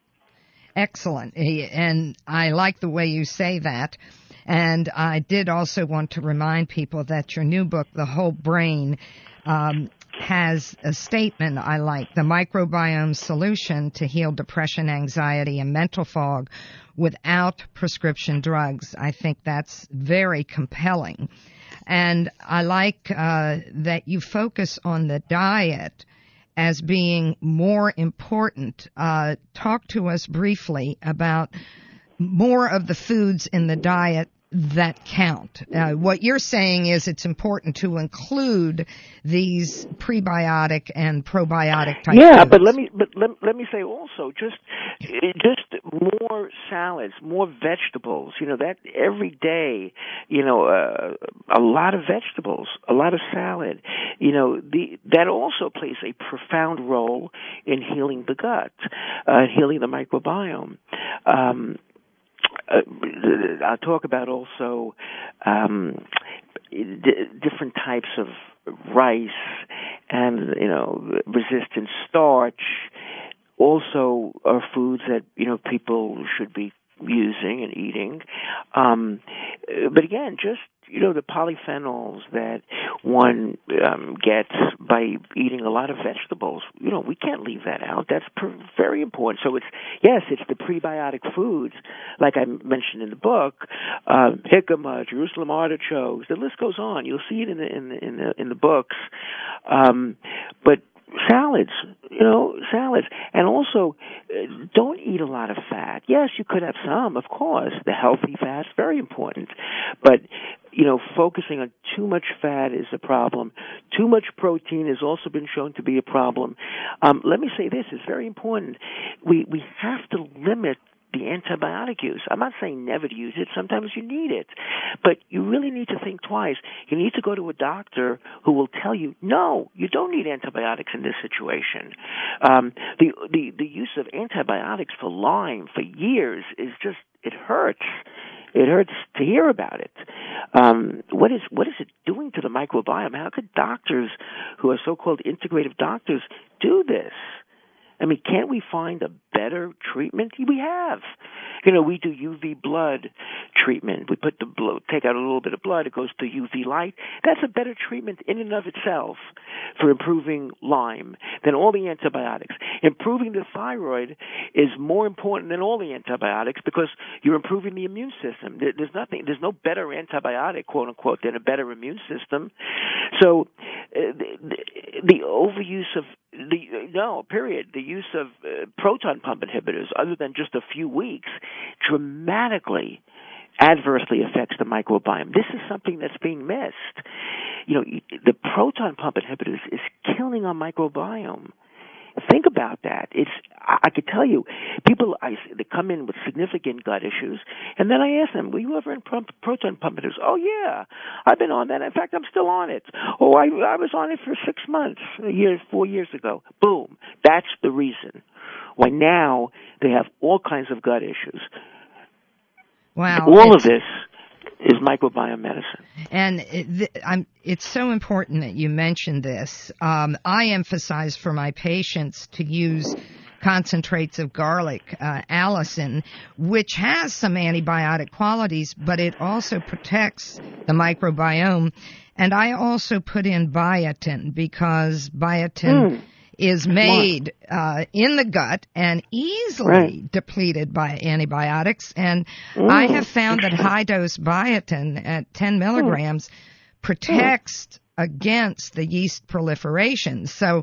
Excellent. And I like the way you say that. And I did also want to remind people that your new book, The Whole Brain, um, has a statement I like: the microbiome solution to heal depression, anxiety, and mental fog without prescription drugs. I think that's very compelling. And I like uh, that you focus on the diet as being more important. Uh, talk to us briefly about more of the foods in the diet that count. Uh, what you're saying is it's important to include these prebiotic and probiotic type yeah, foods. but let me but let, let me say also just just more salads, more vegetables. You know, that every day, you know, uh, a lot of vegetables, a lot of salad. You know, the that also plays a profound role in healing the gut, uh, healing the microbiome. Um, Uh, I'll talk about also um, d- different types of rice and, you know, resistant starch. Also are foods that, you know, people should be using and eating. Um, but again, just, you know, the polyphenols that one um, gets by eating a lot of vegetables, you know, we can't leave that out. That's per- very important. So it's, yes, it's the prebiotic foods, like I mentioned in the book, uh, jicama, Jerusalem artichokes, the list goes on. You'll see it in the, in the, in the, in the books. Um, but salads, you know, salads. And also, uh, don't eat a lot of fat. Yes, you could have some, of course. The healthy fats, very important. But, you know, focusing on too much fat is a problem. Too much protein has also been shown to be a problem. Um, let me say this, it's very important. We, we have to limit the antibiotic use. I'm not saying never to use it. Sometimes you need it. But you really need to think twice. You need to go to a doctor who will tell you, no, you don't need antibiotics in this situation. Um, the, the, the use of antibiotics for Lyme for years is just, it hurts. It hurts to hear about it. Um, what is what is it doing to the microbiome? How could doctors who are so-called integrative doctors do this? I mean, can't we find a better treatment? We have. You know, we do U V blood treatment. We put the blood, take out a little bit of blood. It goes to U V light. That's a better treatment in and of itself for improving Lyme than all the antibiotics. Improving the thyroid is more important than all the antibiotics because you're improving the immune system. There's nothing, there's no better antibiotic, quote unquote, than a better immune system. So uh, the, the overuse of the no period the use of uh, proton pump inhibitors, other than just a few weeks, dramatically adversely affects the microbiome. This is something that's being missed. You know, the proton pump inhibitors is killing our microbiome. Think about that. It's I, I could tell you, people I, they come in with significant gut issues, and then I ask them, "Were you ever in pump, proton pump inhibitors?" "Oh yeah, I've been on that. In fact, I'm still on it." "Oh, I, I was on it for six months, a year, four years ago." Boom. That's the reason why now they have all kinds of gut issues. Wow. All of this is microbiome medicine. And it, I'm, it's so important that you mentioned this. Um, I emphasize for my patients to use concentrates of garlic, uh, allicin, which has some antibiotic qualities, but it also protects the microbiome. And I also put in biotin because biotin mm. is made uh, in the gut and easily right. depleted by antibiotics. And mm. I have found that high-dose biotin at ten milligrams mm. protects mm. against the yeast proliferation. So,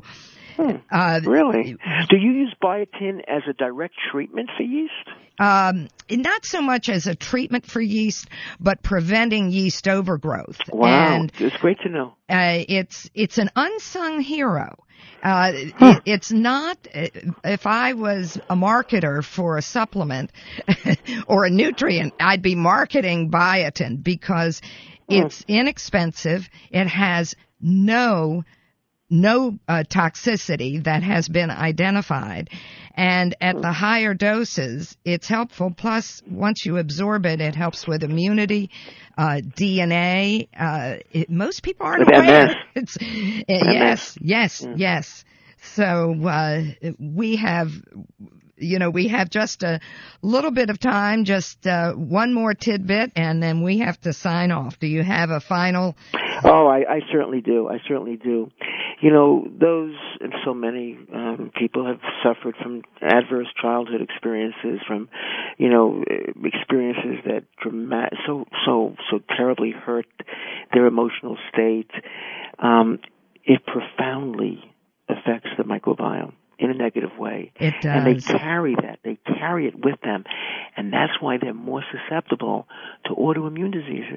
uh, really? Do you use biotin as a direct treatment for yeast? Um, not so much as a treatment for yeast, but preventing yeast overgrowth. Wow, and, it's great to know. Uh, it's it's an unsung hero. Uh, huh. it, it's not, if I was a marketer for a supplement or a nutrient, I'd be marketing biotin because it's huh. inexpensive. It has no, no uh, toxicity that has been identified. And at the higher doses, it's helpful. Plus, once you absorb it, it helps with immunity, uh, D N A. Uh, it, most people aren't with aware. M S. It's, uh, yes, yes, yeah. yes. So uh, we have, you know, we have just a little bit of time, just uh, one more tidbit, and then we have to sign off. Do you have a final? Oh, I, I certainly do. I certainly do. You know, those and so many um, people have suffered from adverse childhood experiences, from, you know, experiences that dramatic, so so so terribly hurt their emotional state. Um, it profoundly affects the microbiome in a negative way. It does. And they carry that. They carry it with them. And that's why they're more susceptible to autoimmune diseases.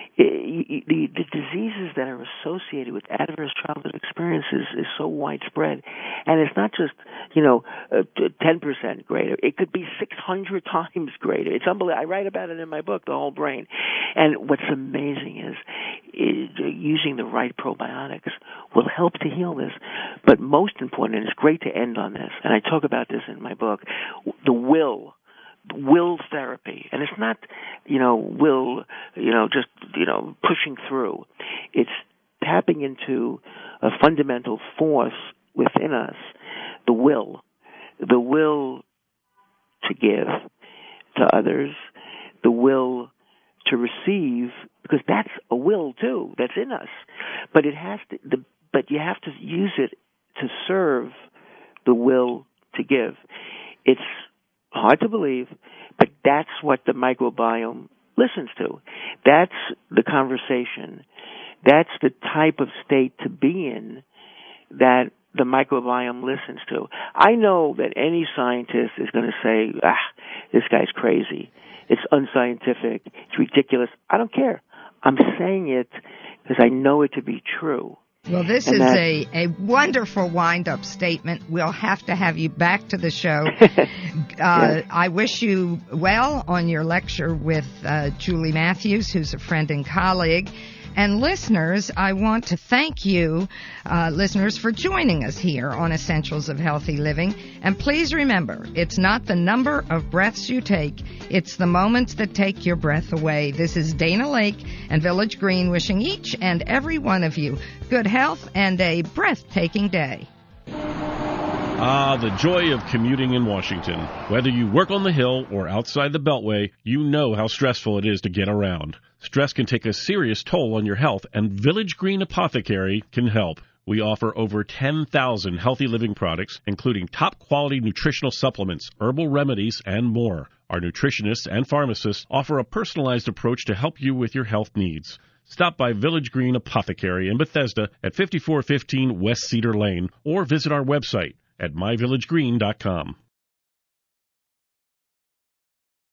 It, the, the diseases that are associated with adverse childhood experiences is so widespread. And it's not just, you know, uh, ten percent greater. It could be six hundred times greater. It's unbelievable. I write about it in my book, The Whole Brain. And what's amazing is, is using the right probiotics will help to heal this. But most important, and it's great to end on this, and I talk about this in my book, the will. Will therapy. And it's not, you know, will, you know, just, you know, pushing through. It's tapping into a fundamental force within us, the will. The will to give to others, the will to receive, because that's a will too, that's in us. But it has to, the, but you have to use it to serve the will to give. It's hard to believe, but that's what the microbiome listens to. That's the conversation. That's the type of state to be in that the microbiome listens to. I know that any scientist is going to say, ah, this guy's crazy. It's unscientific. It's ridiculous. I don't care. I'm saying it because I know it to be true. Well, this and is that, a, a wonderful wind-up statement. We'll have to have you back to the show. uh, yeah. I wish you well on your lecture with uh, Julie Matthews, who's a friend and colleague. And listeners, I want to thank you, uh, listeners, for joining us here on Essentials of Healthy Living. And please remember, it's not the number of breaths you take, it's the moments that take your breath away. This is Dana Lake and Village Green wishing each and every one of you good health and a breathtaking day. Ah, the joy of commuting in Washington. Whether you work on the Hill or outside the Beltway, you know how stressful it is to get around. Stress can take a serious toll on your health, and Village Green Apothecary can help. We offer over ten thousand healthy living products, including top-quality nutritional supplements, herbal remedies, and more. Our nutritionists and pharmacists offer a personalized approach to help you with your health needs. Stop by Village Green Apothecary in Bethesda at fifty-four fifteen West Cedar Lane, or visit our website at my village green dot com.